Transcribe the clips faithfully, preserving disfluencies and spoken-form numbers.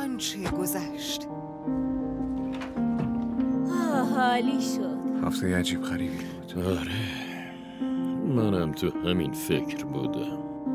آنچه گذشت. حالی شد. هفته عجیب غریبی بود. آره منم تو همین فکر بودم.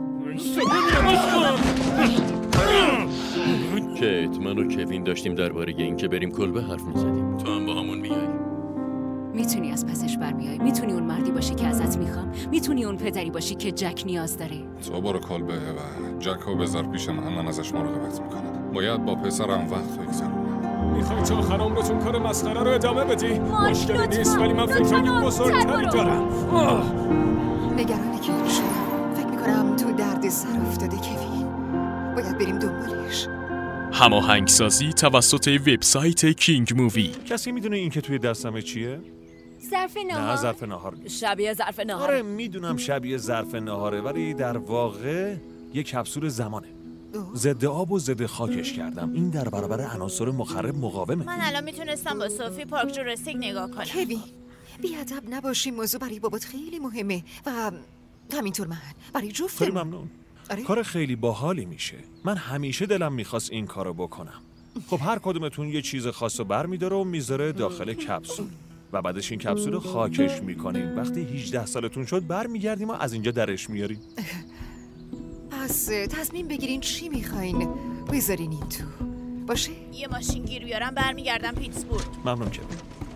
کیت من و کوین داشتیم درباره این که بریم کلبه حرف میزدیم. تو هم با همون میای؟ میتونی از پسش بر بیای؟ میتونی اون مردی باشی که ازت میخوام؟ میتونی اون پدری باشی که جک نیاز داره؟ تو برو کلبه و جک رو بذار پیش من. من ازش مراقبت میکنم. باید با پسرم وقت بگذارم. میخوای تا آخر عمرتون کار مسخره رو ادامه بدی؟ مشکلی نیست ولی من فکر بزرگتری دارم. نگران کیت شدم. فکر میکنم تو درد سر افتاده کوین. باید بریم دنبالش. هماهنگسازی توسط وبسایت کینگ مووی. کسی میدونه این که توی دستمه چیه؟ ظرف نهار؟ نه ظرف نهار نیست. شبیه ظرف نهار. آره میدونم شبیه ظرف نهاره ولی در واقع یه کپسول زمانه. ضد آب و ضد خاکش کردم. این در برابر عناصر مخرب مقاومه. من الان میتونستم با صوفی پارک جوراسیک نگاه کنم. کوین بیادب نباشی. موضوع برای بابات خیلی مهمه و همینطور من برای جفتم. خیلی ممنون. آره؟ کار خیلی باحالی میشه. من همیشه دلم میخواست این کارو بکنم. خب هر کدومتون یه چیز خاص رو برمیداره و میذاره داخل کپسول و بعدش این کپسول رو خاکش میکنیم. وقتی هجده سالتون شد برمیگردیم و از اینجا درش میاریم. پس تصمیم بگیرین چی میخواین بذارین این تو باشه؟ یه ماشین گیر بیارم برمیگردم پیتسبورگ. ممنون که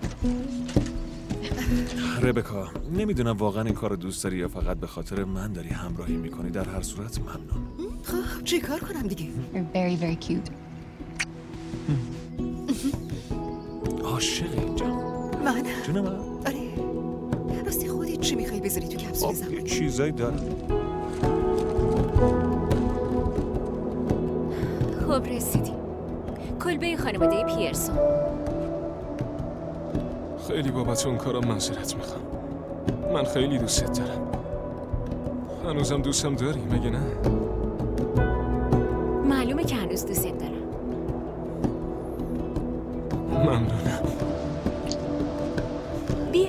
ربکا نمیدونم واقعا این کار دوست داری یا فقط به خاطر من داری همراهی میکنی. در هر صورت ممنون. خب چی کار کنم دیگه؟ You're very very cute. عاشق اینجا. من؟ جون من؟ آره راستی خودت چی میخوای بذاری تو کپسول زمان؟ یه چیزایی دارم. خب رسیدیم. کلبه خانواده پیرسون. خیلی بابت اون کارم معذرت میخوام. من خیلی دوستت دارم. هنوزم دوستم داری مگه نه؟ معلومه که هنوز دوست دارم. ممنونم. بیا.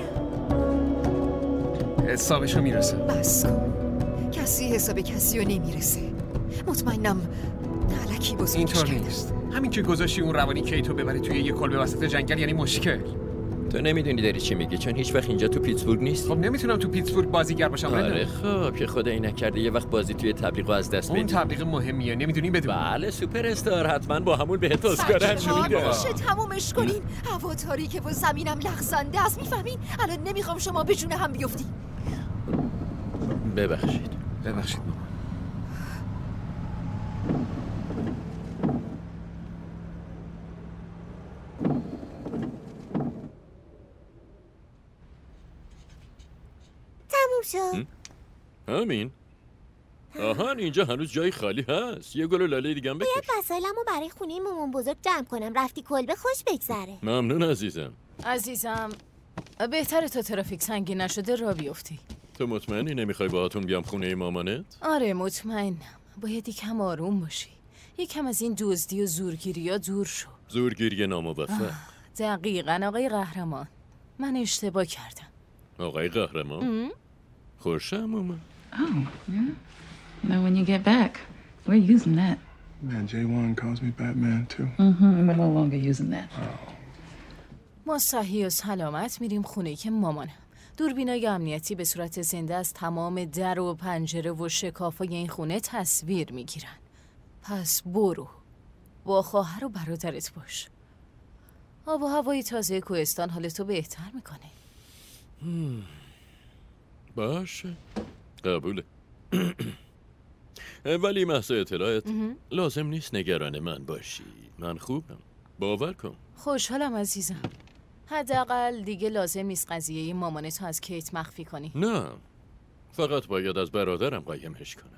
حسابشو میرسه. بس کن. کسی حساب کسی رو نمیرسه. مطمئنم علکی بزرگش اینطور کردم. نیست. همین که گذاشتی اون روانی کیتو ببره توی یه کلبه وسط جنگل یعنی مشکل. تو نمیدونی داری چی میگی چون هیچ وقت اینجا تو پیتسبورگ نیستی. خب نمیتونم تو پیتسبورگ بازیگر باشم. آره خب که خدایی نکرده یه وقت بازی توی تبلیغ از دست بدی. اون تبلیغ مهمیه نمیدونی بدون. بله سوپر استار حتما با همون بهت اسکار هم میده. میشه تمومش کنین. هوا تاریکه و زمینم لغزنده است. میفهمین؟ الان نمیخوام شما به جون هم بیفتی. ببخشید. ببخشید مامان. شد. همین. آهان اینجا هنوز جای خالی هست. یه گل لاله دیگه هم بکش. باید وسایلمو برای خونه مامان بزرگ جمع کنم. رفتی کلبه خوش بگذره. ممنون عزیزم. عزیزم بهتره تا ترافیک سنگین نشده را بیفتی. تو مطمئنی نمیخوای باهاتون بیام خونه مامانت؟ آره مطمئنم. باید یکم آروم باشی. یکم از این دزدی و زورگیری ها دور شو. زورگیری ناموفق. دقیقاً آقای قهرمان. من اشتباه کردم. آقای قهرمان؟ خوشم اومد. Oh, yeah. Now when you get back, we're using that. Man, J one calls me Batman too. Mm-hmm, we're no longer using that. ما صحیح و سلامت میریم خونه که مامانم. دوربینای امنیتی به صورت زنده از تمام در و پنجره و شکافای این خونه تصویر میگیرن. پس برو. با خواهر و برادرت باش. آب و هوای تازه کوهستان حالتو بهتر میکنه. باشه قبوله. ولی محض اطلاعت لازم نیست نگران من باشی. من خوبم. باور کن. خوشحالم عزیزم. حداقل دیگه لازم نیست قضیه مامانتو از کیت مخفی کنی. نه فقط باید از برادرم قایمش کنم.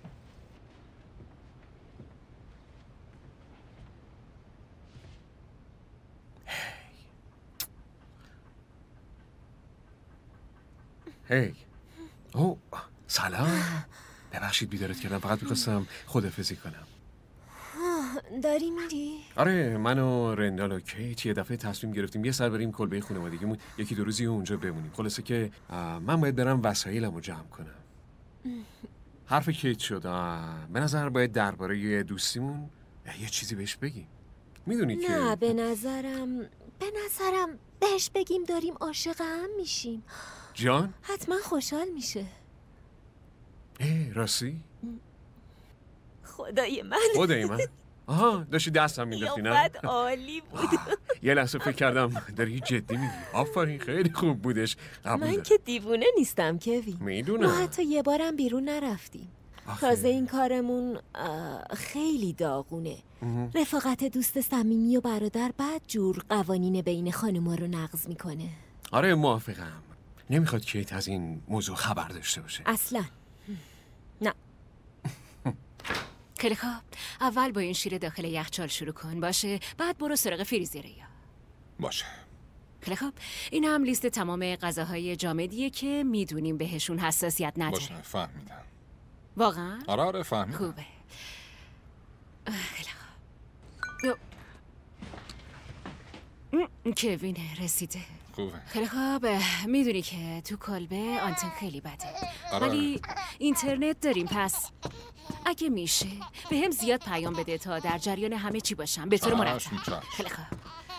هی او سلام. ببخشید بیدارت کردم. فقط میخواستم خداحافظی کنم. داری میری؟ آره من و رندال و کیت یه دفعه تصمیم گرفتیم یه سر بریم کلبه خانوادگیمون یکی دو روزی اونجا بمونیم. خلاصه که من باید برم وسایلمو جمع کنم. حرف کیت شد. به نظر باید درباره دوستیمون یه چیزی بهش بگی. میدونی که نه به نظرم به نظرم بهش بگیم داریم عاشق هم میشیم. جان؟ حتما خوشحال میشه. اه راستی؟ خدای من خدای من؟ آها داشتی دست هم مینداختی نه؟ یابد عالی بود. یه لحظه فکر کردم داری جدی میگی. آفرین خیلی خوب بودش. قبول من دارم. که دیوونه نیستم کوین. میدونم. ما حتی یه بارم بیرون نرفتیم. تازه این کارمون خیلی داغونه. رفاقت دوست صمیمی و برادر بد جور قوانین بین خانوما رو نقض میکنه. آره موافقم. نمیخواد کیت از این موضوع خبر داشته باشه. اصلا نه. خیلی خوب، اول با این شیر داخل یخچال شروع کن باشه، بعد برو سراغ فریزر یا باشه. خیلی خوب، این هم لیست تمام غذاهای جامدیه که میدونیم بهشون حساسیت نداره. باشه فهمیدم. واقعا؟ آره آره فهمیدم. خوبه. خیلی خوب. کوین رسیده. خوبه. خیلی خوب، میدونی که تو کلبه آنتن خیلی بده. آره. ولی اینترنت داریم، پس اگه میشه به هم زیاد پیام بده تا در جریان همه چی باشم به طور مرتب. خیلی خوب.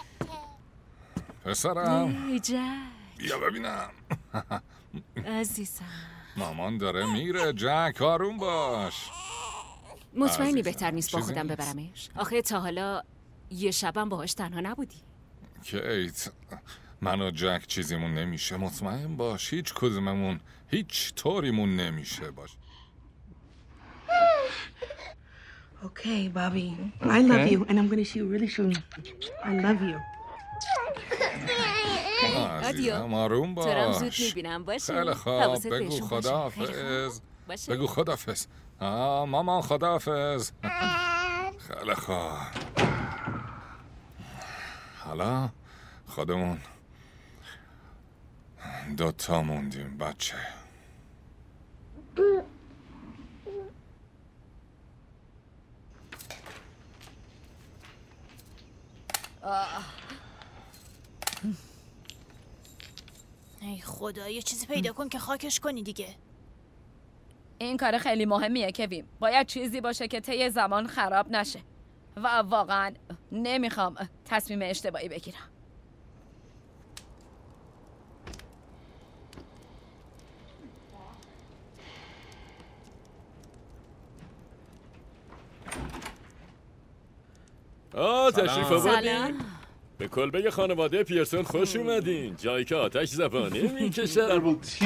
پسرم ای جک، بیا ببینم. عزیزم مامان داره میره. جک آروم باش. مطمئنی عزیزم. بهتر نیست با چیزی خودم نیست. ببرمش؟ آخه تا حالا یه شبم باهاش تنها نبودی. کیت من و جک چیزیمون نمیشه. مطمئن باش هیچ کدوممون هیچ طوریمون نمیشه. باش. Okay, Bobby. I love you, and I'm gonna see you really soon. I love you. عزیزم آروم ترم زود باش. میبینم باشه. خیلی خوب حواست بگو بهشون باشه. خداحافظ. باشه. بگو خداحافظ. آه مامان خداحافظ. خیلی خوب. حالا خودمون دوتا موندیم بچه. ای خدا یه چیزی پیدا کن که خاکش کنی دیگه. این کار خیلی مهمیه کوین. باید چیزی باشه که طی زمان خراب نشه و واقعا نمیخوام تصمیم اشتباهی بگیرم. آه تشریف آوردین. سلام. به کلبه خانواده پیرسون خوش اومدین. جایی که آتش زبانه میکشن.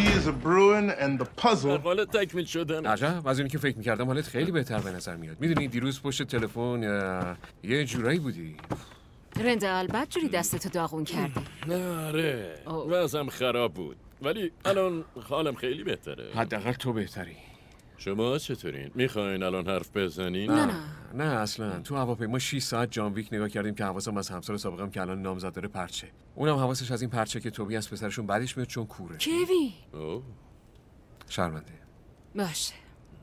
در حال تکمیل شدن. عجب از اینی که فکر میکردم حالت خیلی بهتر به نظر میاد. میدونی دیروز پشت تلفن اه، یه جورایی بودی. رندال بد جوری دستتو داغون کردی. آره وضعم خراب بود ولی الان حالم خیلی بهتره. حداقل تو بهتری. شما چطورین؟ میخواین الان حرف بزنین؟ نه نه نه اصلا تو هواپیما شش ساعت جان ویک نگاه کردیم که حواسم از همسر سابقم که الان نامزد داره پرچه. اونم حواسش از این پرچه که توبی از پسرشون بعدش میاد چون کوره. کوین. اوه شرمنده. باشه.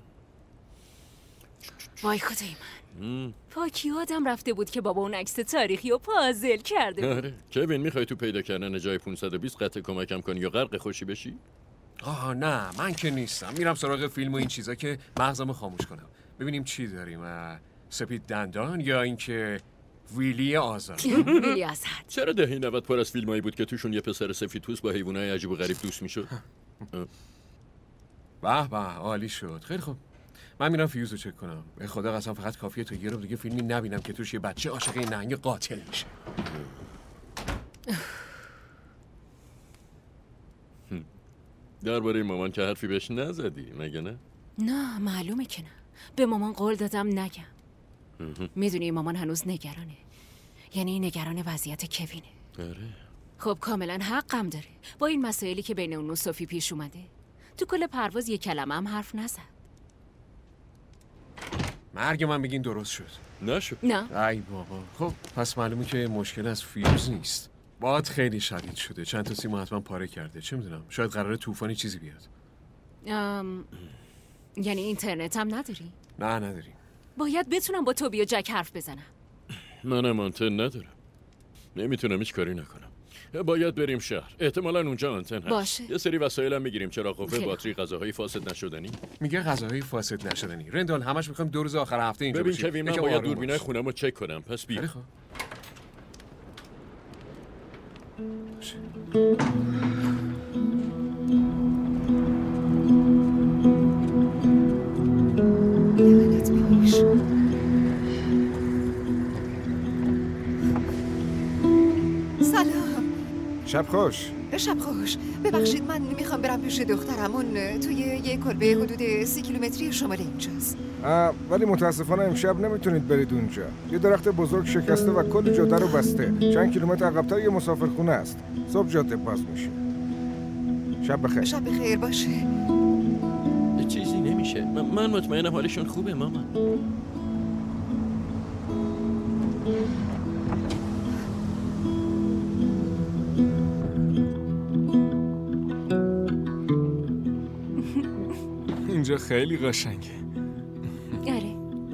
وای خدای من. پاکی آدم رفته بود که بابا اون عکس تاریخی و پازل کرده بود. آره کوین میخوای تو پیدا کردن جای پانصد و بیست قطعه کمکم کنی یا غرق خوشی بشی؟ آها نه من که نیستم. میرم سراغ فیلم و این چیزا که مغزمو خاموش کنم. ببینیم چی داریم. سپید دندان یا اینکه ویلی آزاد. ویلی آزاد. چرا دهه نود پر از فیلمایی بود که توشون یه پسر سفیدپوست با حیوانای عجیب و غریب دوست میشد؟ به به عالی شد. خیلی خوب من میرم فیوزو چک کنم. به خدا قسم فقط کافیه تا یه رو دیگه فیلمی نبینم که توش یه بچه عاشق این نهنگ قاتل میشه. درباره مامان که حرفی بهش نزدی مگه نه؟ نه معلومه که نه. به مامان قول دادم نگم. میدونی مامان هنوز نگرانه. یعنی نگران وضعیت کوینه. آره. خب کاملا حقم داره. با این مسائلی که بین اون و صوفی پیش اومده. تو کل پرواز یه کلمه هم حرف نزد. مرگ من بگین درست شد. نشد. نه. ای بابا. خب پس معلومه که مشکل از فیوز نیست. باد خیلی شدید شده. چند تا سیمو حتما پاره کرده. چه میدونم شاید قراره طوفانی چیزی بیاد. ام... یعنی اینترنت هم نداری؟ نه نداریم. باید بتونم با توبی و جک حرف بزنم. منم آنتن ندارم. نمیتونم هیچ کاری نکنم. باید بریم شهر. احتمالاً اونجا آنتن هست. باشه. یه سری وسایلم میگیریم، چراغ قوه، خیلی باتری، غذاهای فاسد نشدنی. میگه غذاهای فاسد نشدنی. رندال همش میخوایم دو روز آخر هفته اینجا ببین باشیم. کوین، من یکم باید آروم دوربینای باش. خونمو چک کنم. پس بیا. خیلی خوب. لعنت بهش. سلام. شب خوش. شب خوش. ببخشید من میخوام برم پیش دخترمون توی یه کلبه حدود سی کیلومتری شمال اینجاست. ولی متاسفانه امشب نمیتونید برید اونجا. یه درخت بزرگ شکسته و کل جاده رو بسته. چند کیلومتر عقب‌تر یه مسافرخونه است. صبح جاده باز میشه. شب بخیر. شب بخیر باشه. چیزی نمیشه. من مطمئنم حالشون خوبه مامان. اینجا خیلی قشنگه. آره.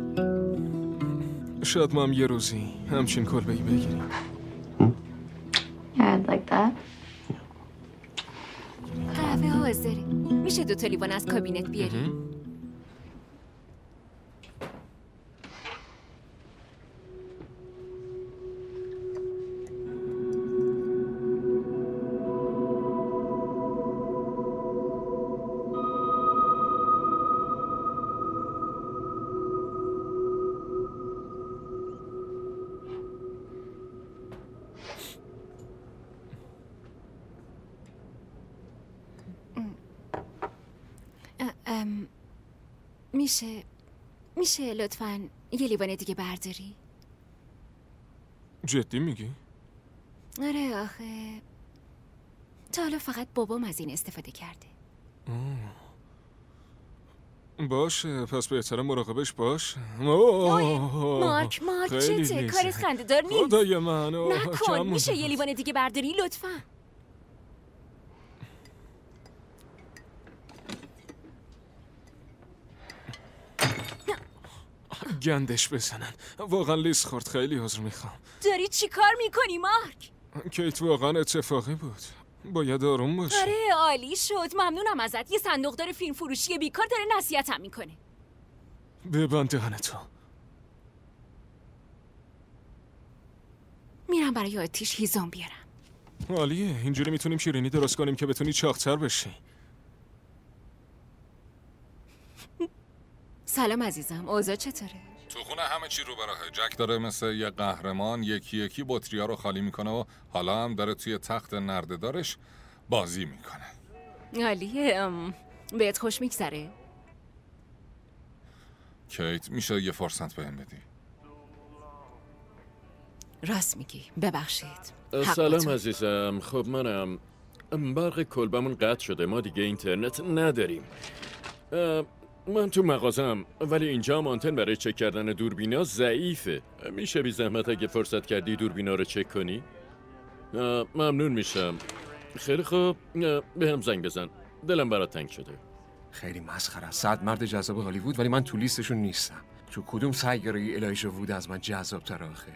شاید ما هم یه روزی همچین کلبه‌ای بگیریم. Yeah, I'd like that. قهوه حاضره. میشه دو تا لیوان از کابینت بیاری؟ میشه میشه لطفاً یه لیوان دیگه برداری؟ جدی میگی؟ آره آخه تا حالا فقط بابام از این استفاده کرده. آه. باشه، پس بهتره مراقبش باش. مارک مارک چته؟ کار خنده‌دار نیست. خدای من. نکن. میشه یه لیوان دیگه برداری لطفاً؟ گندش بزنن. واقعا لیز خورد. خیلی عذر میخوام. داری چی کار میکنی مارک؟ کیت واقعا اتفاقی بود. باید آروم باشی. آره عالی شد. ممنونم ازت. یه صندوقدار فیلم فروشی بیکار داره نصیحتم میکنه. ببند دهنتو. میرم برای آتیش هیزم بیارم. عالیه. اینجوری میتونیم شیرینی درست کنیم که بتونی چاق‌تر بشی. سلام عزیزم. اوضاع چطوره؟ تو خونه همه چی رو براه. جک داره مثل یه قهرمان یکی یکی بطری‌ها رو خالی میکنه و حالا هم داره توی تخت نرده‌دارش بازی میکنه. عالیه. بهت خوش میگذره؟ کیت میشه یه فرصت بهم بدی؟ راست میگی. ببخشید. سلام عزیزم. خب منم برق کلبمون قطع شده. ما دیگه اینترنت نداریم. من تو مغازم، ولی اینجا هم آنتن برای چک کردن دوربینا ضعیفه. میشه بی زحمت اگه فرصت کردی دوربینا رو چک کنی؟ ممنون میشم. خیلی خوب. به هم زنگ بزن. دلم برات تنگ شده. خیلی مسخره است. صد مرد جذاب هالیوود ولی من تو لیستشون نیستم. تو کدوم سیاره الایشا وود از من جذاب تر آخه؟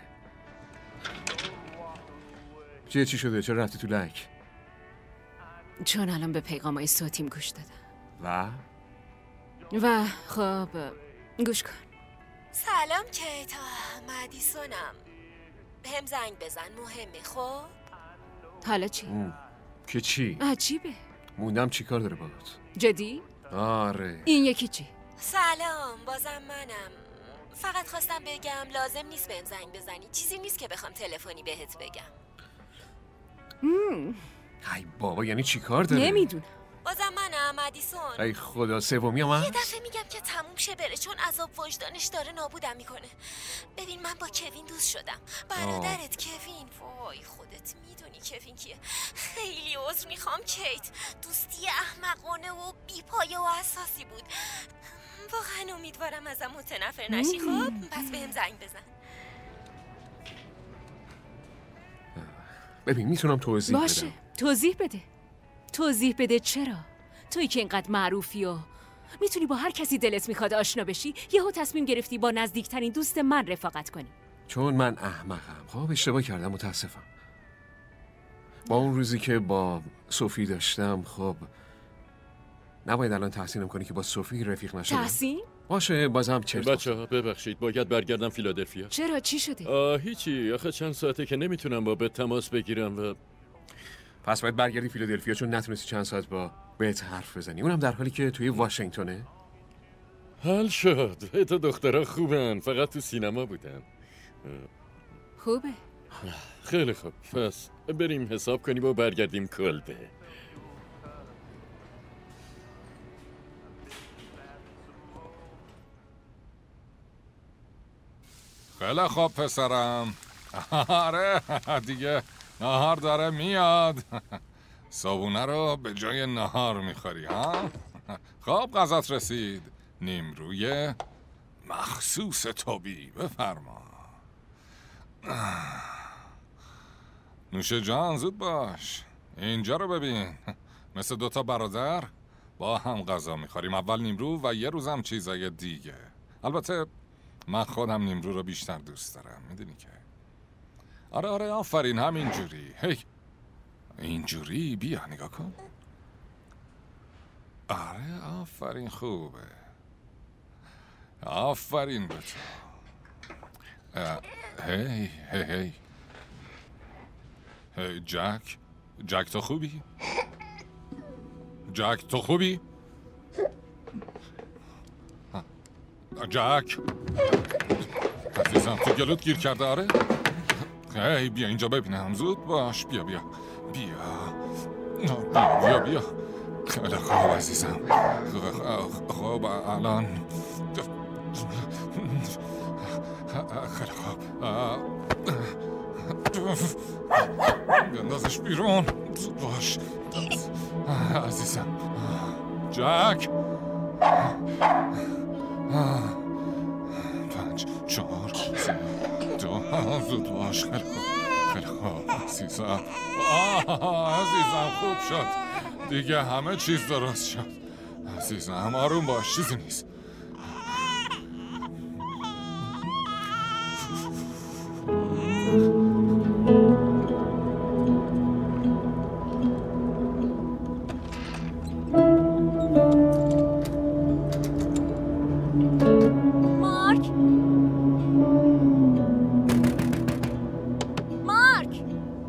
چیه چی شده؟ چرا رفتی تو لک؟ چون الان به پیغامای صوتیم گوش دادم. و؟ و خب گوش کن. سلام کیتا. مدیسونم. هم زنگ بزن. مهمه. خب حالا چی؟ که چی؟ عجیبه. موندم چی کار داره باهات؟ جدی؟ آره. این یکی چی؟ سلام. بازم منم. فقط خواستم بگم لازم نیست بهم زنگ بزنی. چیزی نیست که بخوام تلفنی بهت بگم. مم. ای بابا یعنی چی کار داره؟ نمیدونم. بازم منم مدیسون. ای خدا سومی هم هست؟ یه دفعه میگم که تموم شه بره چون عذاب وجدانش داره نابودم میکنه. ببین من با کوین دوست شدم. برادرت کوین. وای خودت میدونی کوین کیه. خیلی عذر میخوام کیت. دوستی احمقانه و بیپایه و اساسی بود. واقعا امیدوارم ازم متنفر نشی. خب پس بهم زنگ بزن. ببین میتونم توضیح بدم. باشه توضیح بده. توضیح بده چرا؟ تویی که اینقدر معروفی و میتونی با هر کسی دلت میخواد آشنا بشی، یهو تصمیم گرفتی با نزدیکترین دوست من رفاقت کنی. چون من احمقم. خب اشتباه کردم. متاسفم. با اون روزی که با صوفی داشتم، خب نباید الان تحسینم کنی که با صوفی رفیق نشدم. تحسین؟ باشه بازم چرت. بچه ها ببخشید باید برگردم فیلادلفیا. چرا چی شده؟ آه هیچی، آخه چند ساعته که نمیتونم با بهت تماس بگیرم و پس باید برگردی فیلادلفیا چون نتونستی چند ساعت با بهت حرف بزنی، اونم در حالی که توی واشنگتنه. حل شد. تا دخترها خوبن، فقط تو سینما بودن. خوبه. خیلی خوب، پس بریم حساب کنیم و برگردیم کلبه. خیلی خوب پسرم. آره دیگه نهار داره میاد. صابونه رو به جای نهار میخوری ها؟ خب غذات رسید. نیمروی مخصوص توبی، بفرما. نوش جان زود باش. اینجا رو ببین، مثل دوتا برادر با هم غذا میخوریم. اول نیمرو و یه روزم چیزای دیگه. البته من خودم نیمرو رو بیشتر دوست دارم، میدونی که. آره آره آفرین، همینجوری. هی اینجوری بیا نگاه کن. آره آفرین، خوبه. آفرین به تو. هی هی هی هی جک جک تو خوبی؟ جک تو خوبی؟ جک عزیزم تو گلوت گیر کرده آره؟ هی بیا اینجا ببینم، زود باش. بیا بیا بیا بیا بیا بیا. خیلی خوب عزیزم. خوب الان خیلی خوب بندازش بیرون، زود باش عزیزم. جک پنج چهار سه دو زود باش. خیلی خوب خیلی خوب عزیزم. عزیزم خوب شد دیگه، همه چیز درست شد عزیزم. آروم باش، چیزی نیست. مارک مارک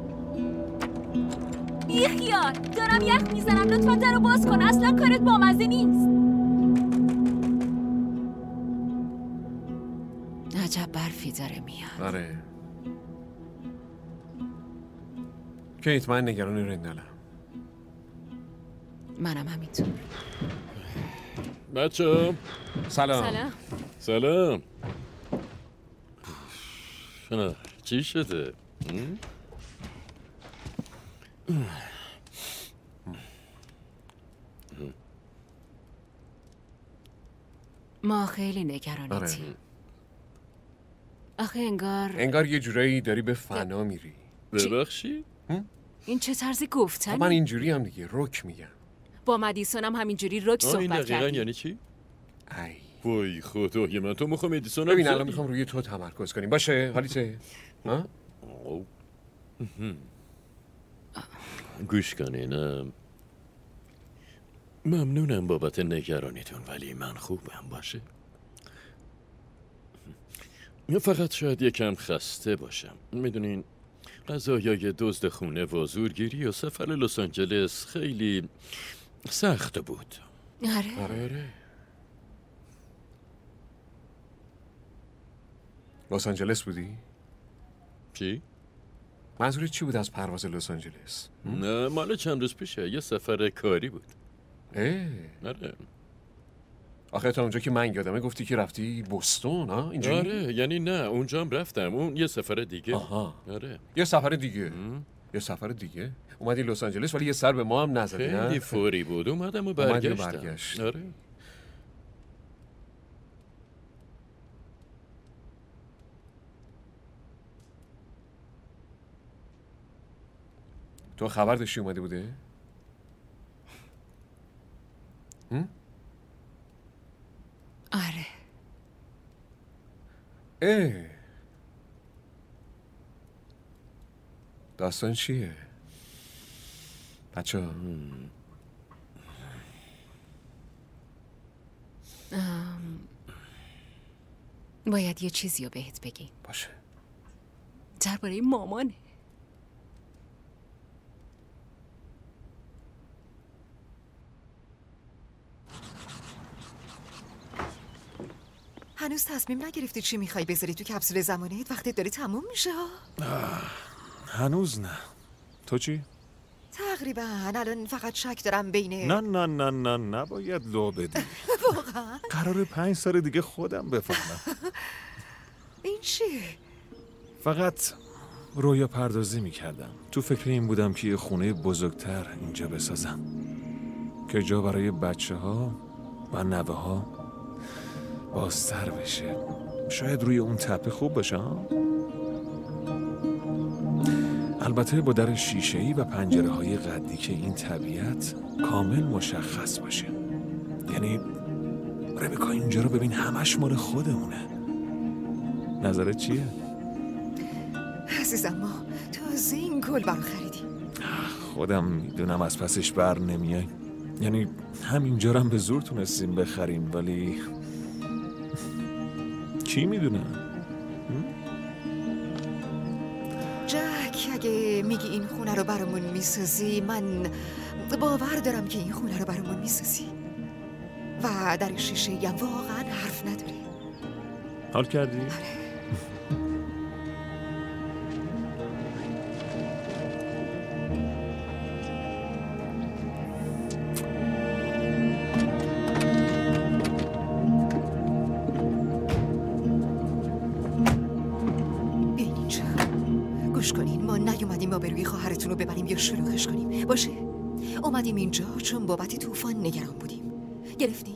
بیخیال، دارم یخ میزنم، لطفا در رو باز کن. اصلا کارت بامزه نیست. عجب برفی داره میاد. آره کیت، من نگران رندلم. منم همینطور. بچه سلام. سلام. سلام. شنو چی شده؟ ما خیلی نگرانتیم. آخه انگار انگار یه جورایی داری به فنا میری. ببخشی؟ این چه طرز گفتنی؟ من اینجوری هم دیگه رک میگم. با مدیسون هم همینجوری رک صحبت این دقیقا کردی. یعنی چی؟ ای وای خدای من، تو میخوام ادیسون ببین الان میخوام روی تو تمرکز کنیم. باشه حالیته؟ ها؟ گوش کنین. ممنونم بابت نگرانیتون ولی من خوبم. باشه فقط شاید یکم خسته باشم. میدونین قضایای دزد خونه و زورگیری و سفر لس آنجلس خیلی سخت بود. آره آره آره. لس آنجلس بودی؟ چی؟ منظورت چی بود از پرواز لس آنجلس؟ نه مال چند روز پیشه، یه سفر کاری بود. اه آره. آخه تا اونجا که من یادمه گفتی که رفتی بوستون ها؟ اینجوری؟ آره یعنی نه اونجا هم رفتم، اون یه سفر دیگه. آها. آره یه سفر دیگه. یه سفر دیگه. اومدی لس آنجلس ولی یه سر به ما هم نزدی نه؟ خیلی فوری بود، اومدم و برگشتم. برگشت. آره. تو خبر داشتی اومده بوده؟ هم؟ آره. اه داستان چیه؟ بچه باید یه چیزی رو بهت بگیم. باشه. درباره مامانه. هنوز تصمیم نگرفتی چی میخوای بذاری تو کپسول زمانیت؟ وقتی داری تموم میشه. هنوز نه. تو چی؟ تقریبا الان فقط شک دارم بین نه نه نه نه نباید لو بدی. واقعا؟ قراره پنج سال دیگه خودم بفهمم. این چی؟ فقط رویا پردازی میکردم. تو فکر این بودم که یه خونه بزرگتر اینجا بسازم که جا برای بچه ها و نوه ها بازتر بشه. شاید روی اون تپه خوب باشه ها؟ البته با در شیشه‌ای و پنجره های قدی که این طبیعت کامل مشخص باشه. یعنی ربکا اینجا رو ببین، همش مال خودمونه. نظرت چیه؟ عزیزم ما تازه این گل برام خریدی. خودم میدونم از پسش بر نمیای. یعنی همینجا رو هم به زور تونستیم بخریم، ولی کی میدونه؟ جک اگه میگی این خونه رو برامون میسازی، من باور دارم که این خونه رو برامون میسازی و در شیشه هم واقعا حرف نداری. حال کردی؟ آره. آبروی خواهرتون رو ببریم یا شلوغش کنیم. باشه، اومدیم اینجا چون بابت طوفان نگران بودیم. گرفتین؟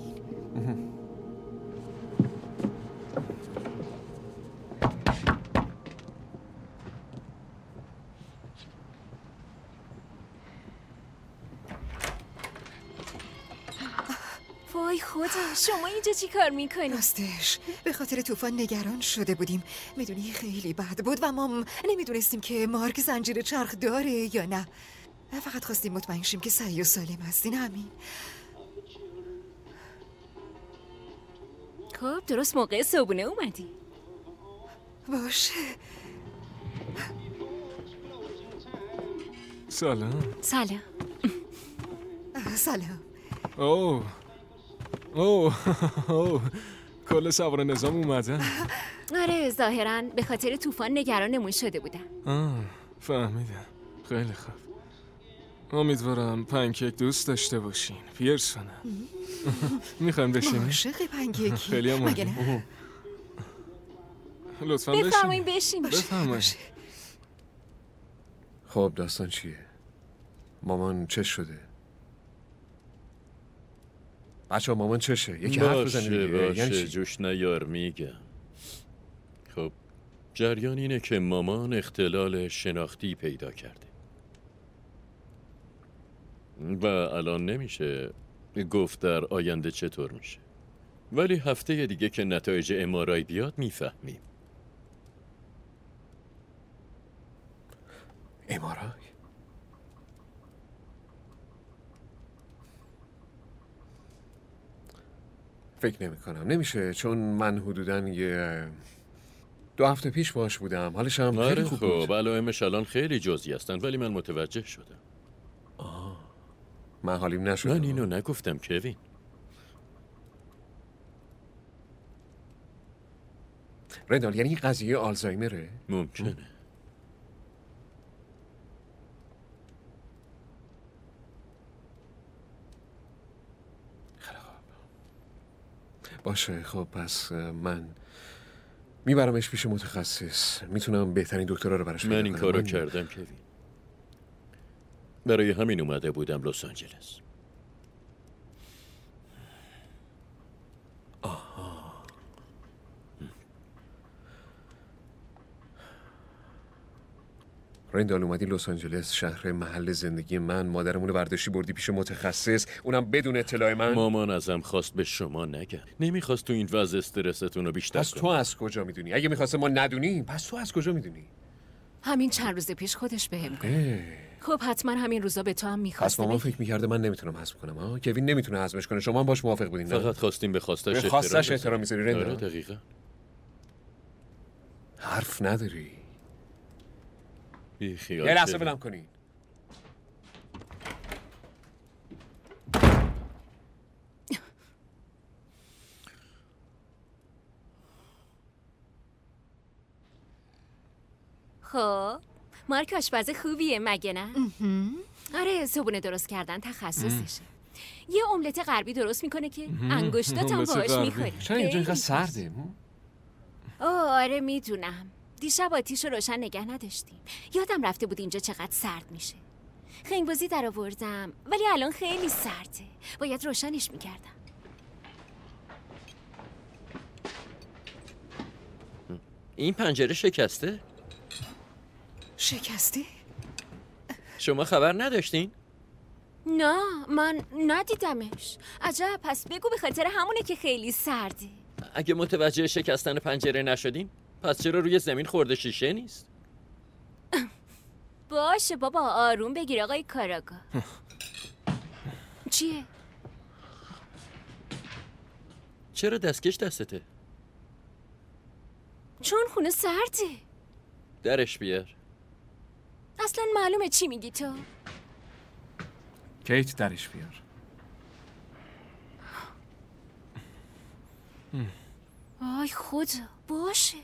وای خدا، شما اینجا چی کار میکنی؟ راستش به خاطر طوفان نگران شده بودیم. میدونی خیلی بد بود و ما نمیدونستیم که مارک زنجیر چرخ داره یا نه. فقط خواستیم مطمئن شیم که صحیح و سالم هستین. همین. خب درست موقع صبحونه اومدی. باشه. سلام. سلام. سلام. اوه اوه اوه کل سوار نظام اومدن. آره ظاهراً به خاطر طوفان نگرانمون شده بودن. آه فهمیدم. خیلی خوب. امیدوارم پنکیک دوست داشته باشین. پیرسونم. میخوایم بشینیم؟ عاشق پنکیکی. خیلی هم مگه نه؟ لطفاً بشین. بفرمایید بشین. بفرمایید. خب داستان چیه؟ مامان چه شده؟ بچه مامان چشه؟ یکی حرف بزنه دیگه. باشه یعنی چی؟ جوش نیار میگم. خب جریان اینه که مامان اختلال شناختی پیدا کرده و الان نمیشه گفت در آینده چطور میشه، ولی هفته دیگه که نتایج ام آر آی بیاد میفهمیم. ام آر آی؟ فکر نمی کنم. نمیشه، چون من حدوداً یه دو هفته پیش باش بودم. حالش هم خیلی آره خوب خب بود. علائمش الان خیلی جزئی هستن، ولی من متوجه شدم. آه من حالیم نشد. من اینو نگفتم کوین. رندال یعنی این قضیه آلزایمره؟ ممکنه. باشه خب پس من میبرمش پیش متخصص. میتونم بهترین دکترها رو براش پیدا من این کنم. کارو من... کردم کوین. برای همین اومده بودم لس آنجلس. آها. رندال اومدی لس آنجلس، شهر محل زندگی من. مادرمون رو برداشتی بردی پیش متخصص، اونم بدون اطلاع من. مامان ازم خواست به شما نگم. نمیخواست تو این وضع استرستون رو بیشتر پس کنم. تو از کجا میدونی؟ اگه میخواسته ما ندونیم پس تو از کجا میدونی؟ همین چند روز پیش خودش بهم گفت. خب حتما همین روزا به تو هم پس میخواسته مامان فکر میکرده من نمیتونم هضم کنم ها. کوین نمیتونه هضمش کنه. شما هم باش موافق بودین نه؟ فقط خواستیم به خواستش به خواستش احترام میذاری رندا؟ آره دقیقاً. حرف نداری. بی خیال. یه لحظه بلم کنین. خب مارک آشپز خوبیه مگه نه؟ آره صبحونه درست کردن تخصصشه. یه املت غربی درست میکنه که انگشتات هم باهاش میخوری. چرا اینجا اینقدر سرده؟ اوه آره میدونم. دیشب آتیش رو روشن نگه نداشتیم. یادم رفته بود اینجا چقدر سرد میشه. خنگ‌بازی در آوردم ولی الان خیلی سرده. باید روشنش میکردم. این پنجره شکسته؟ شکسته؟ شما خبر نداشتین؟ نه من ندیدمش. عجب پس بگو به خاطر همونه که خیلی سرده. اگه متوجه شکستن پنجره نشدین پس چرا روی زمین خورده شیشه نیست؟ باشه بابا آروم بگیر آقای کاراگاه. چیه؟ چرا دستکش دستته؟ چون خونه سرده. درش بیار. اصلا معلومه چی میگی تو؟ کیت درش بیار. آی خدا باشه.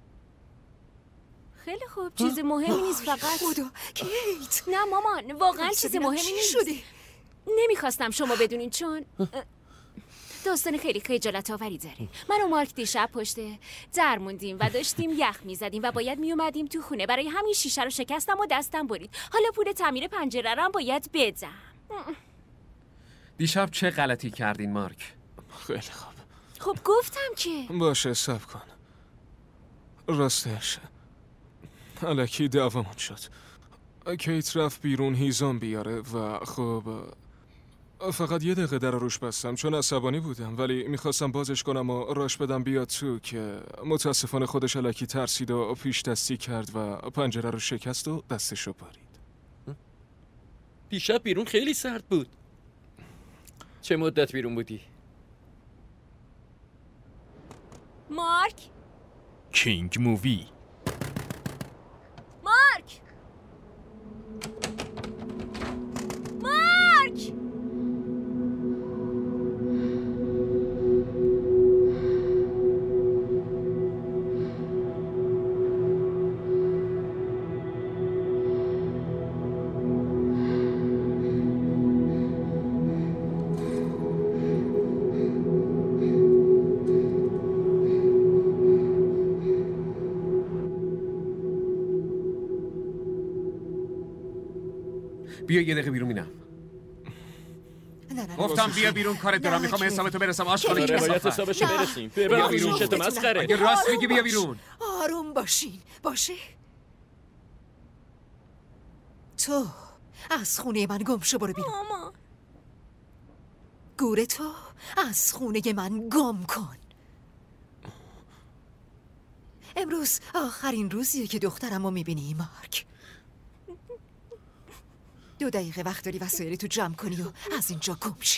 خیلی خوب چیز مهمی نیست فقط. خدا کیت. نه مامان واقعا چیز مهمی نیست. شده؟ نمیخواستم شما بدونین چون داستان خیلی خجالت آوری داره. من و مارک دیشب پشت در موندیم و داشتیم یخ میزدیم و باید میومدیم تو خونه. برای همین شیشه رو شکستم و دستم برید. حالا پول تعمیر پنجره رو هم باید بدم. دیشب چه غلطی کردین مارک؟ خیلی خوب. خب گفتم که باشه صبر کن. راستش الکی دعوامون شد. کیت رفت بیرون هیزم بیاره و خب فقط یه دقیقه در روش بستم چون عصبانی بودم ولی میخواستم بازش کنم و راش بدم بیاد تو که متاسفانه خودش الکی ترسید و پیش دستی کرد و پنجره رو شکست و دستشو برید. دیشب بیرون خیلی سرد بود. چه مدت بیرون بودی؟ مارک کینگ مووی. مارک مارک بیا یه دقیقه بیرون بینم. نه نه گفتم بیا بیرون کارت دارم. میخوام حسابتو برسم آشغال کی روایت حسابشو برسیم. بیا بیرون چه تو مسخره. اگه راست میگی بیا بیرون. آروم باشین باشه. تو از خونه من گم شو برو بیرون. ماما گوره تو از خونه من گم کن. امروز آخرین روزیه که دخترم رو میبینی مارک. دو دقیقه وقت داری وسایلی تو جمع کنی و از اینجا گم شی.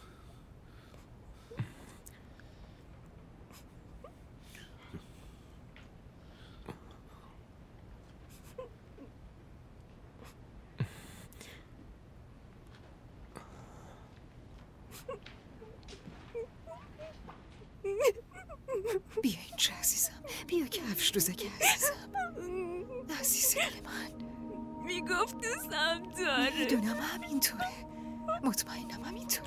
بیا اینجا عزیزم. بیا کفش دوزک عزیزم. عزیز دل من میگفت دوستم داره. میدونم همینطوره. مطمئنم همینطوره.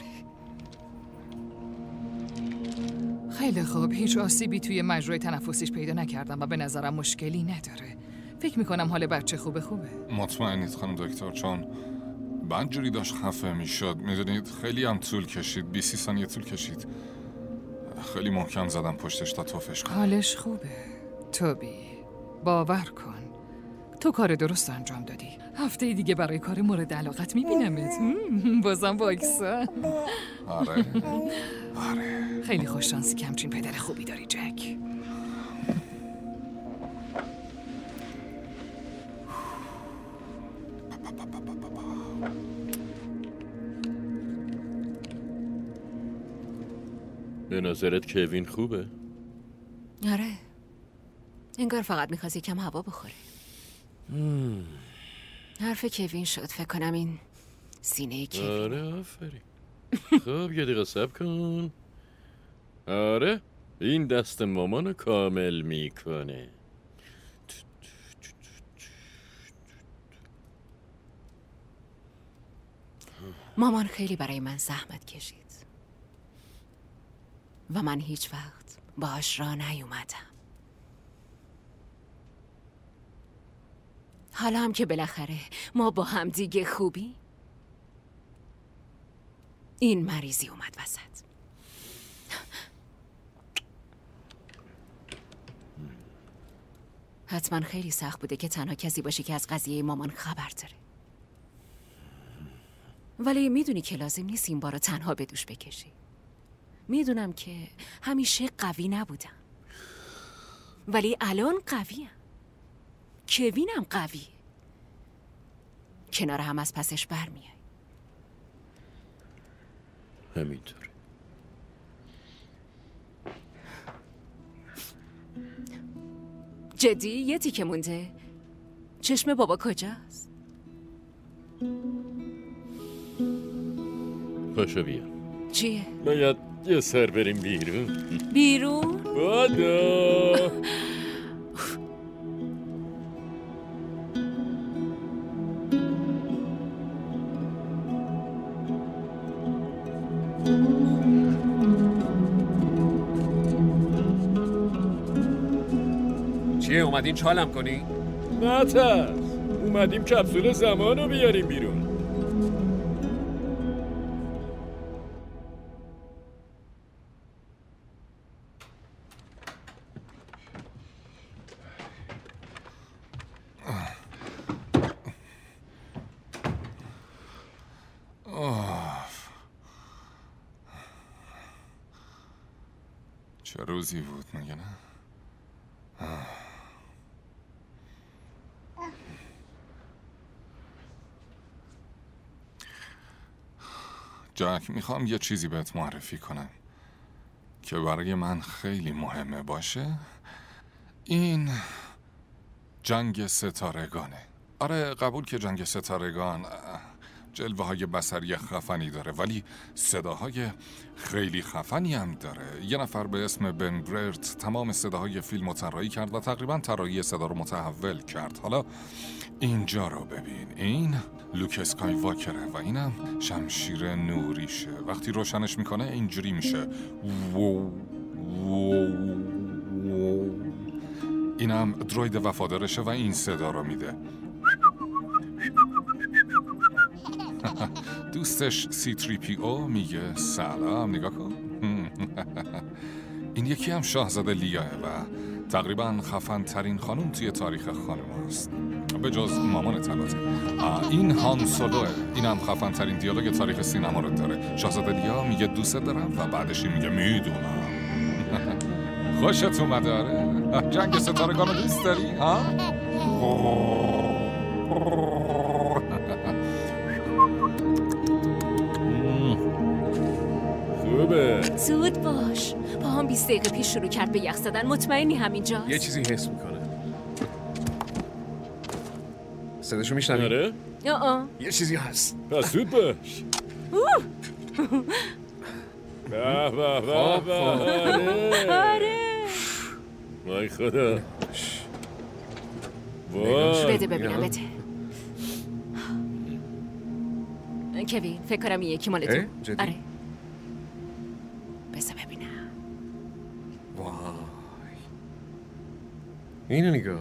خیلی خوب هیچ آسیبی توی مجرای تنفسیش پیدا نکردم و به نظرم مشکلی نداره. فکر میکنم حال بچه خوبه خوبه. مطمئنید خانم دکتر چون بدجوری داشت خفه میشد. میدونید خیلی هم طول کشید. بیست ثانیه طول کشید. خیلی محکم زدم پشتش تا توفش کنم. حالش خوبه توبی. باور کن تو کار درست انجام دادی. هفته دیگه برای کار مورد علاقت میبینمت. بازم واکسا. آره آره خیلی خوش شانسی که همچین پدر خوبی داری جک. به نظرت کوین خوبه؟ آره، انگار فقط میخواست یکم هوا بخوره. مم. حرف کوین شد، فکر کنم این سینه کوین. آره آفرین. خب یه دقیقه صبر کن. آره این دست مامانو کامل میکنه. مامان خیلی برای من زحمت کشید و من هیچ وقت باش را نیومدم. حالا هم که بالاخره ما با هم دیگه خوبی، این مریضی اومد وسط. حتما خیلی سخت بوده که تنها کسی باشی که از قضیه مامان خبر داره، ولی میدونی که لازم نیست این بارو تنها به دوش بکشی. میدونم که همیشه قوی نبودم، ولی الان قویم. کوینم قویه، کنار هم از پسش برمیای. همینطور. جدی یه تیکه مونده؟ چشم بابا کجاست؟ پاشو بیا. چیه؟ باید یه سر بریم بیرون. بیرون؟ بادا. چیه اومدین چالم کنی؟ نه ترس، اومدیم کپسول زمان رو بیاریم بیرون. چه روزی بود مگه نه؟ جک، میخوام یه چیزی بهت معرفی کنم که برای من خیلی مهمه باشه. این جنگ ستارگانه. آره قبول که جنگ ستارگان جلوه های بصری خفنی داره، ولی صداهای خیلی خفنی هم داره. یه نفر به اسم بن بررت تمام صداهای فیلم رو طراحی کرد و تقریبا طراحی صدا رو متحول کرد. حالا اینجا رو ببین، این لوک اسکایواکره و اینم شمشیر نوریشه. وقتی روشنش میکنه اینجوری میشه وو وو وو. اینم دروید وفادارشه و این صدا رو میده. دوستش سی تری پی او میگه سلام، نگاه کن. این یکی هم شاهزاده لیاه و تقریبا خفن ترین خانوم توی تاریخ خانوم هست به جز مامانت البته. این هان سولوه، این هم خفن ترین دیالوگ تاریخ سینما رو داره. شاهزاده لیاه میگه دوست دارم و بعدش میگه میدونم. خوشت اومده؟ آره جنگ ستارگان رو دوست داری؟ ها؟ خوبه. زود باش، با هم بیست دقیقه پیش شروع کرد به یخ زدن. مطمئنی همینجاست؟ یه چیزی حس میکنه. صداشو میشنوی؟ آره؟ آه یه چیزی هست. پس زود باش. به به به به. آره وای خدا. بده ببینم، بده. کوین فکر کنم این یکی مال تو. آره بذار ببینم. وای اینو نگاه،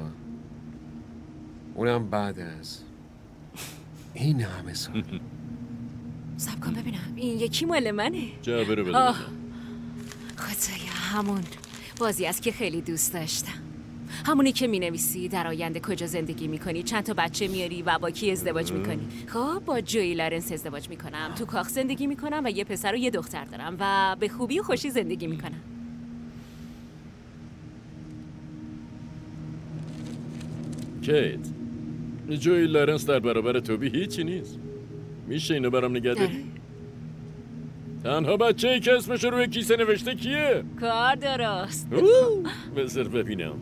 اونم بعد از این همه سال. صبر کن ببینم این یکی مال منه. جابه رو بده. خدایا همون بازی است که خیلی دوست داشتم. همونی که می نویسی در آینده کجا زندگی می کنی، چند تا بچه میاری و با کی ازدواج می کنی. خب با جوی لارنس ازدواج می کنم، تو کاخ زندگی می کنم و یه پسر و یه دختر دارم و به خوبی و خوشی زندگی می کنم. کیت، جوی لارنس در برابر توبی هیچی نیست. میشه اینو برام نگه داری؟ تنها بچه ای که اسمش روی کیسه نوشته کیه؟ کار درست. بذار ببینم.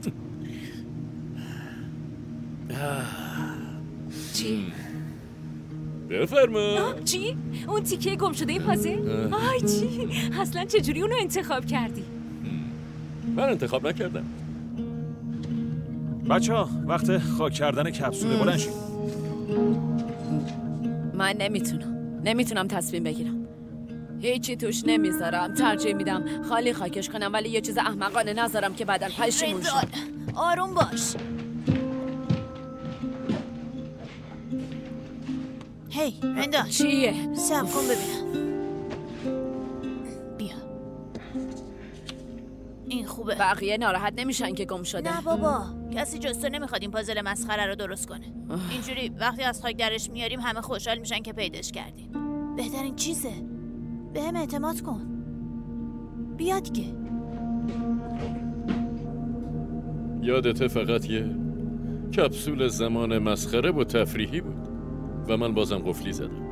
چی؟ بفرما. چی؟ اون تیکه گم شده پازل؟ آی چی؟ اصلا چجوری اونو انتخاب کردی؟ من انتخاب نکردم. بچه ها وقت خاک کردن کپسوله، بلند شید. من نمیتونم نمیتونم تصمیم بگیرم. هیچی توش نمیذارم. ترجیح میدم خالی خاکش کنم، ولی یه چیز احمقانه نذارم که بعداً پشیمون شم. آروم باش. هی رندال، چیه؟ صبر کن ببینم. بیا. این خوبه. بقیه ناراحت نمیشن که گم شده. نه بابا، کسی جز تو نمیخواد این پازل مسخره رو درست کنه. اینجوری وقتی از خاک درش میاریم همه خوشحال میشن که پیداش کردیم. بهترین چیزه. بهم اعتماد کن. بیا دیگه. یادته فقط یه کپسول زمان مسخره و تفریحی بود و من بازم قفلی زدم.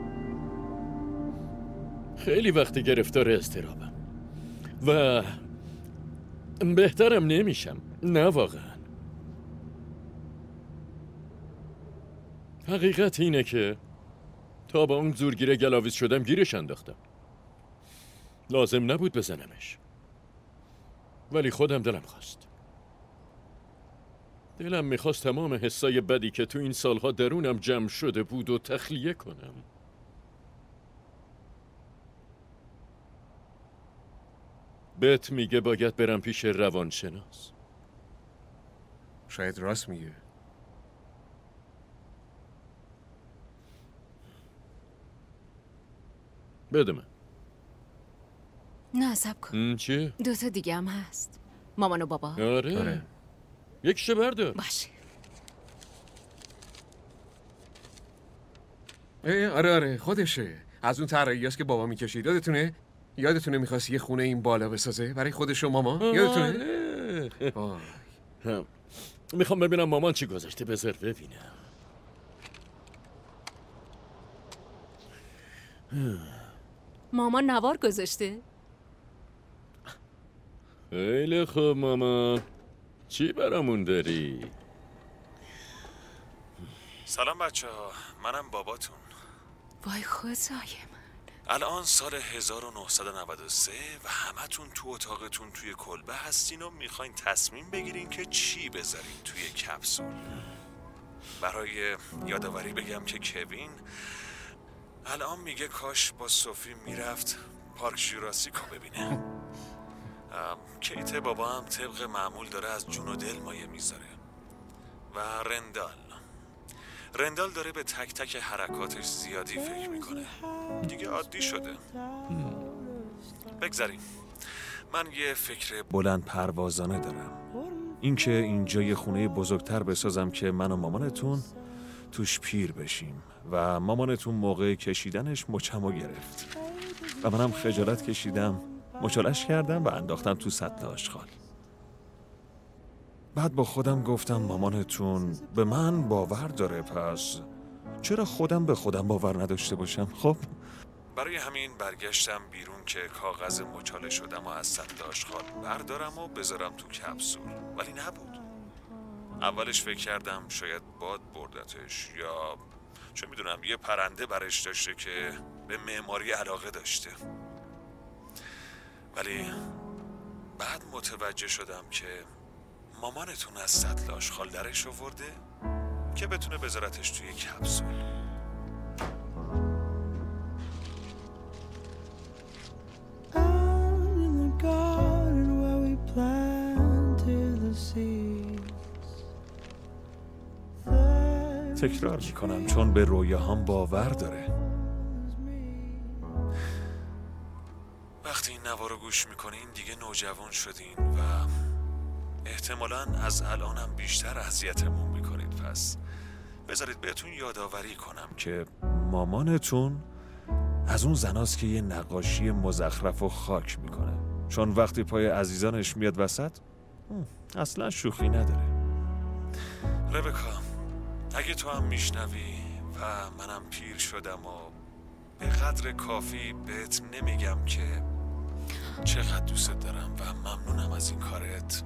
خیلی وقتی گرفتار اضطرابم و بهترم نمیشم. نه واقعا. حقیقت اینه که تا با اون زورگیره گلاویز شدم گیرش انداختم. لازم نبود بزنمش، ولی خودم دلم خواست. دلم میخواست تمام حسای بدی که تو این سالها درونم جمع شده بود و تخلیه کنم. بهت میگه باید برم پیش روانشناس. شاید راست میگه. بده من. نه صبر کن. چیه؟ دو تا دیگه هم هست. مامان و بابا. آره, آره. یکیشو بردار. باشه. آره آره خودشه. از اون طراحی هست که بابا میکشید. یادتونه؟ یادتونه میخواست یه خونه این بالا بسازه برای خودش و ماما؟ یادتونه؟ آره. میخوام ببینم مامان چی گذاشته. بذار ببینم. مامان نوار گذاشته؟ خیلی خوب مامان. چی برامون داری؟ سلام بچه ها، منم باباتون. وای خدای من. الان سال هزار و نهصد و نود و سه و همتون تو اتاقتون توی کلبه هستین و میخواین تصمیم بگیرین که چی بذارین توی کپسول. برای یادآوری بگم که کوین الان میگه کاش با صوفی میرفت پارک جوراسیکو ببینه. کیت بابا هم طبق معمول داره از جون و دل مایه میذاره. و رندال رندال داره به تک تک حرکاتش زیادی فکر میکنه. دیگه عادی شده. بگذاریم. من یه فکر بلند پروازانه دارم. اینکه اینجا یه خونه بزرگتر بسازم که من و مامانتون توش پیر بشیم و مامانتون موقع کشیدنش مچمو گرفت و منم خجالت کشیدم، مچالش کردم و انداختم تو سطل آشغال. بعد با خودم گفتم مامانتون به من باور داره، پس چرا خودم به خودم باور نداشته باشم؟ خب برای همین برگشتم بیرون که کاغذ مچاله شدم و از سطل آشغال بردارم و بذارم تو کپسول، ولی نبود. اولش فکر کردم شاید باد بردتش یا چه میدونم یه پرنده برش داشته که به معماری علاقه داشته، ولی بعد متوجه شدم که مامانتون از سطل آشغال درش آورده که بتونه بذارتش توی کپسول. تکرار میکنم چون به رویاهام باور داره. وقتی این نوار رو گوش میکنین دیگه نوجوان شدین و احتمالاً از الانم بیشتر اذیتمون میکنید، پس بذارید بهتون یادآوری کنم که مامانتون از اون زناست که یه نقاشی مزخرف و خاک میکنه، چون وقتی پای عزیزانش میاد وسط اصلا شوخی نداره. ربکا اگه تو هم میشنوی و منم پیر شدم و به قدر کافی بهت نمیگم که چقدر دوست دارم و ممنونم از این کارت.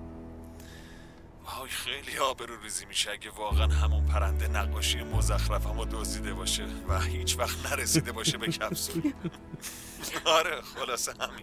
وای خیلی آبروریزی میشه اگه واقعا همون پرنده نقاشی مزخرفمو دزدیده باشه و هیچ وقت نرسیده باشه به کپسول. آره خلاصه همین.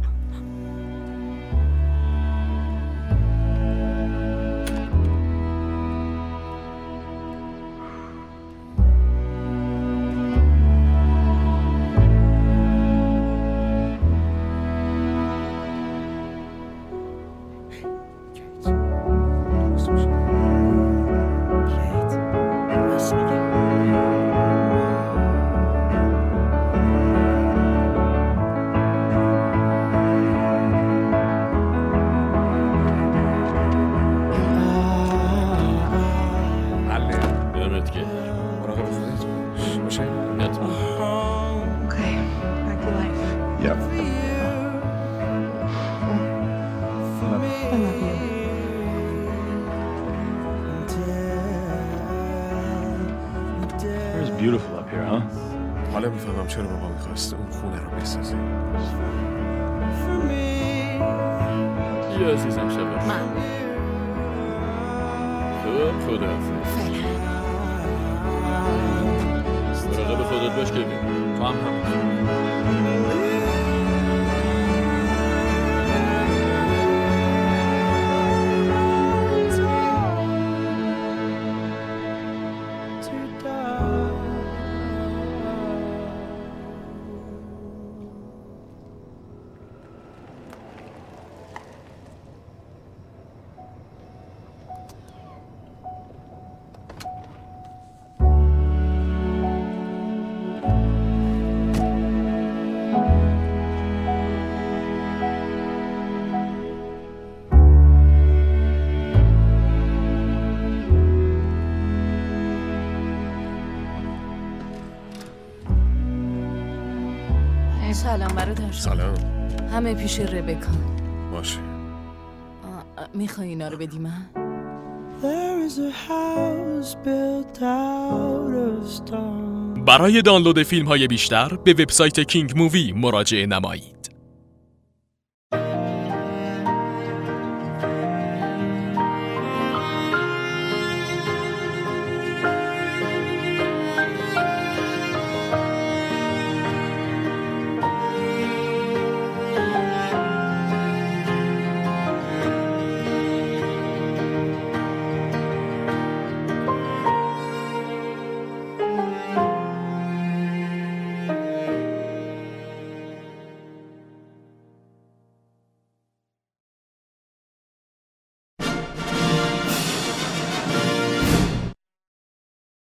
حالا میفهمم چرا بابا میخواست اون خونه رو بسازه. یه عزیزم شبه من خب خدا حافظ. مراقب خودت باش که تو هم هم سلام برادر. سلام. همه پیش ربکا. باشه. میخوای اینا رو بدی من؟ برای دانلود فیلم های بیشتر به وبسایت کینگ مووی مراجعه نمایید.